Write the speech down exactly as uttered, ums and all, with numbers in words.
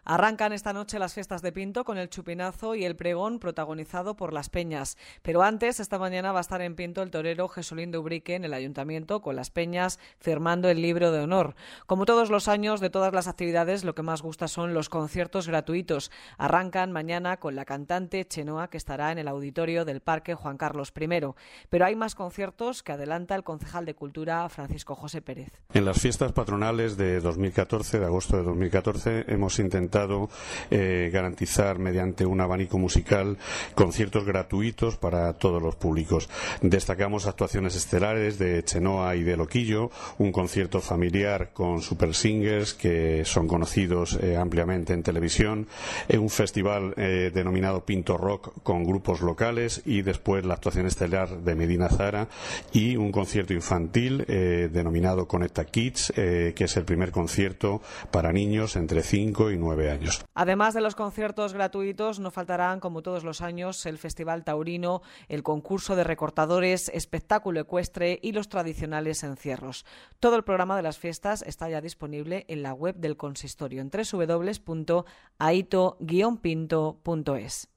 Arrancan esta noche las fiestas de Pinto con el chupinazo y el pregón protagonizado por las peñas. Pero antes, esta mañana va a estar en Pinto el torero Jesulín de Ubrique en el Ayuntamiento con las peñas firmando el libro de honor. Como todos los años, de todas las actividades, lo que más gusta son los conciertos gratuitos. Arrancan mañana con la cantante Chenoa, que estará en el auditorio del Parque Juan Carlos primero. Pero hay más conciertos que adelanta el concejal de Cultura, Francisco José Pérez. En las fiestas patronales de dos mil catorce, de agosto de dos mil catorce, hemos intentado Eh, garantizar mediante un abanico musical conciertos gratuitos para todos los públicos. Destacamos actuaciones estelares de Chenoa y de Loquillo, un concierto familiar con super singers que son conocidos eh, ampliamente en televisión, eh, un festival eh, denominado Pinto Rock con grupos locales y después la actuación estelar de Medina Zara y un concierto infantil eh, denominado Conecta Kids, eh, que es el primer concierto para niños entre cinco y nueve años. Además de los conciertos gratuitos, no faltarán, como todos los años, el Festival Taurino, el concurso de recortadores, espectáculo ecuestre y los tradicionales encierros. Todo el programa de las fiestas está ya disponible en la web del consistorio en doble u doble u doble u punto aito guion pinto punto es.